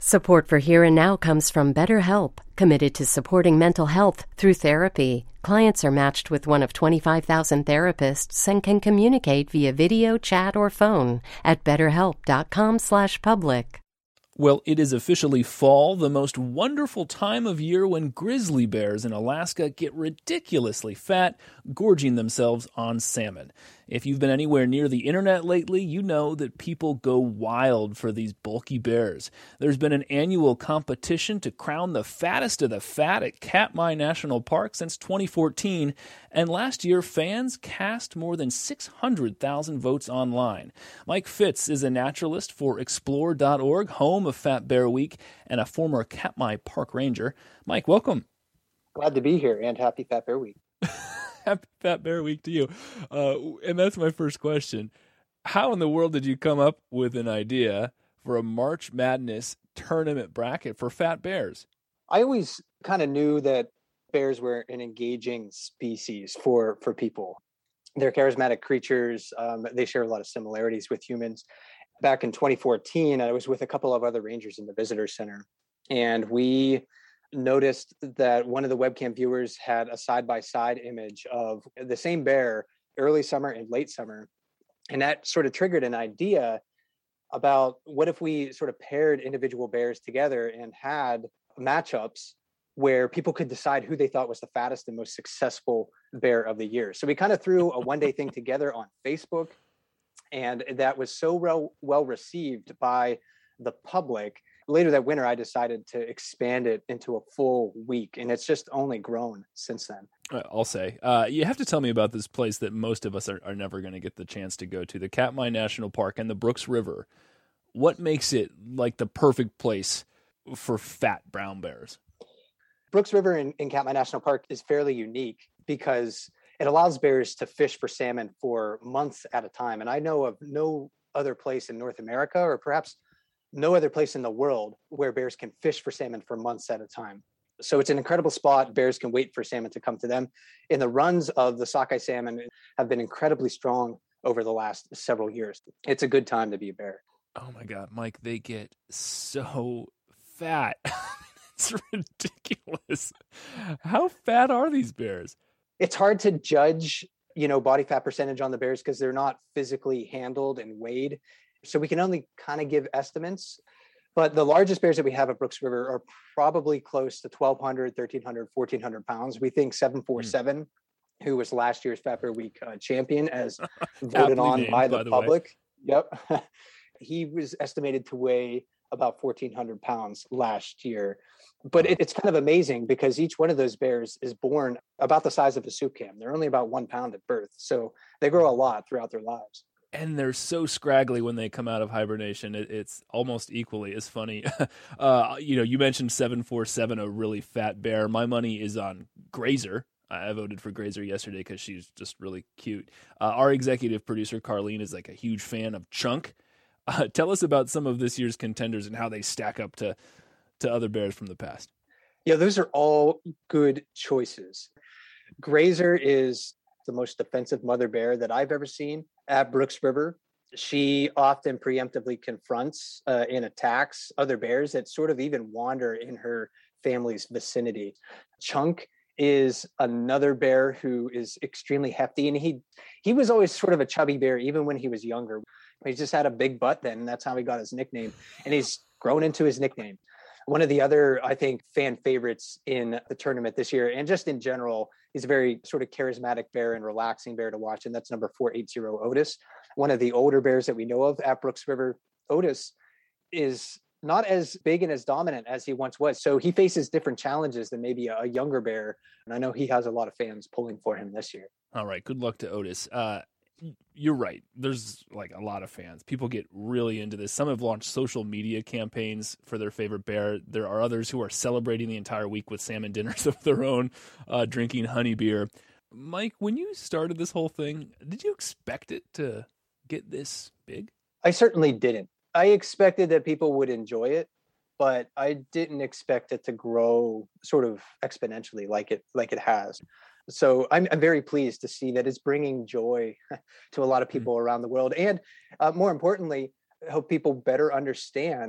Support for Here and Now comes from BetterHelp, committed to supporting mental health through therapy. Clients are matched with one of 25,000 therapists and can communicate via video, chat, or phone at betterhelp.com/public. Well, it is officially fall, the most wonderful time of year when grizzly bears in Alaska get ridiculously fat, gorging themselves on salmon. If you've been anywhere near the internet lately, you know that people go wild for these bulky bears. There's been an annual competition to crown the fattest of the fat at Katmai National Park since 2014, and last year fans cast more than 600,000 votes online. Mike Fitz is a naturalist for Explore.org, home of Fat Bear Week, and a former Katmai Park ranger. Mike, welcome. Glad to be here, and happy Fat Bear Week. Happy Fat Bear Week to you. And that's my first question. How in the world did you come up with an idea for a March Madness tournament bracket for fat bears? I always kind of knew that bears were an engaging species for people. They're charismatic creatures. They share a lot of similarities with humans. Back in 2014, I was with a couple of other rangers in the visitor center, and we noticed that one of the webcam viewers had a side-by-side image of the same bear early summer and late summer. And that sort of triggered an idea about what if we sort of paired individual bears together and had matchups where people could decide who they thought was the fattest and most successful bear of the year. So we kind of threw a one-day thing together on Facebook, and that was so well received by the public. Later that winter, I decided to expand it into a full week, and it's just only grown since then. I'll say. You have to tell me about this place that most of us are never going to get the chance to go to, the Katmai National Park and the Brooks River. What makes it like the perfect place for fat brown bears? Brooks River in Katmai National Park is fairly unique because it allows bears to fish for salmon for months at a time. And I know of no other place in North America, or perhaps no other place in the world, where bears can fish for salmon for months at a time. So it's an incredible spot. Bears can wait for salmon to come to them. And the runs of the sockeye salmon have been incredibly strong over the last several years. It's a good time to be a bear. Oh my God, Mike, they get so fat. It's ridiculous. How fat are these bears? It's hard to judge, body fat percentage on the bears because they're not physically handled and weighed. So we can only kind of give estimates. But the largest bears that we have at Brooks River are probably close to 1,200, 1,300, 1,400 pounds. We think 747, who was last year's Fat Bear Week champion, as voted on named, by the public. Yep. He was estimated to weigh about 1,400 pounds last year. But it's kind of amazing because each one of those bears is born about the size of a soup can. They're only about 1 pound at birth. So they grow a lot throughout their lives. And they're so scraggly when they come out of hibernation. It's almost equally as funny. You mentioned 747, a really fat bear. My money is on Grazer. I voted for Grazer yesterday because she's just really cute. Our executive producer, Carlene, is like a huge fan of Chunk. Tell us about some of this year's contenders and how they stack up to other bears from the past. Yeah, those are all good choices. Grazer is the most defensive mother bear that I've ever seen at Brooks River. She often preemptively confronts and attacks other bears that sort of even wander in her family's vicinity. Chunk is another bear who is extremely hefty, and he was always sort of a chubby bear even when he was younger. He just had a big butt then, and that's how he got his nickname, and he's grown into his nickname. One of the other, I think, fan favorites in the tournament this year, and just in general, he's a very sort of charismatic bear and relaxing bear to watch, and that's number 480 Otis. One of the older bears that we know of at Brooks River. Otis is not as big and as dominant as he once was, so he faces different challenges than maybe a younger bear, and I know he has a lot of fans pulling for him this year. All right, good luck to Otis. You're right. There's like a lot of fans. People get really into this. Some have launched social media campaigns for their favorite bear. There are others who are celebrating the entire week with salmon dinners of their own, drinking honey beer. Mike, when you started this whole thing, did you expect it to get this big? I certainly didn't. I expected that people would enjoy it, but I didn't expect it to grow sort of exponentially like it has. So I'm very pleased to see that it's bringing joy to a lot of people around the world. And more importantly, help people better understand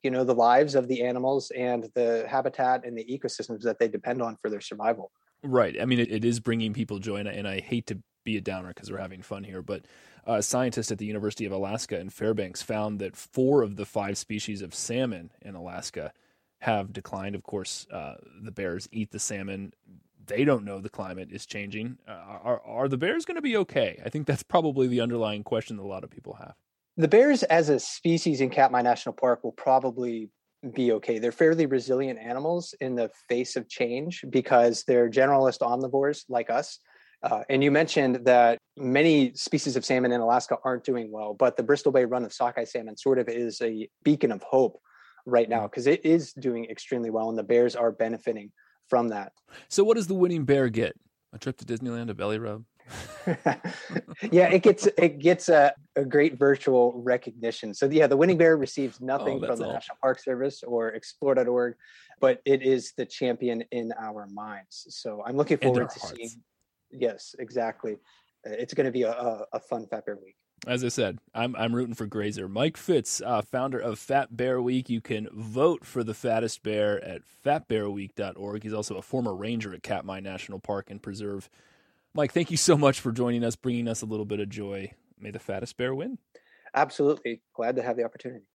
the lives of the animals and the habitat and the ecosystems that they depend on for their survival. Right. I mean, it is bringing people joy, and I hate to be a downer because we're having fun here, but scientists at the University of Alaska in Fairbanks found that 4 of the 5 species of salmon in Alaska have declined. Of course, the bears eat the salmon. They don't know the climate is changing. Are the bears going to be okay? I think that's probably the underlying question that a lot of people have. The bears as a species in Katmai National Park will probably be okay. They're fairly resilient animals in the face of change because they're generalist omnivores like us. And you mentioned that many species of salmon in Alaska aren't doing well, but the Bristol Bay run of sockeye salmon sort of is a beacon of hope right now because it is doing extremely well and the bears are benefiting from that. So what does the winning bear get? A trip to Disneyland, a belly rub? Yeah, it gets a great virtual recognition. So the winning bear receives nothing from the National Park Service or explore.org, but it is the champion in our minds. So I'm looking forward to seeing. Yes, exactly. It's going to be a fun Fat Bear Week. As I said, I'm rooting for Grazer. Mike Fitz, founder of Fat Bear Week. You can vote for the fattest bear at fatbearweek.org. He's also a former ranger at Katmai National Park and Preserve. Mike, thank you so much for joining us, bringing us a little bit of joy. May the fattest bear win. Absolutely. Glad to have the opportunity.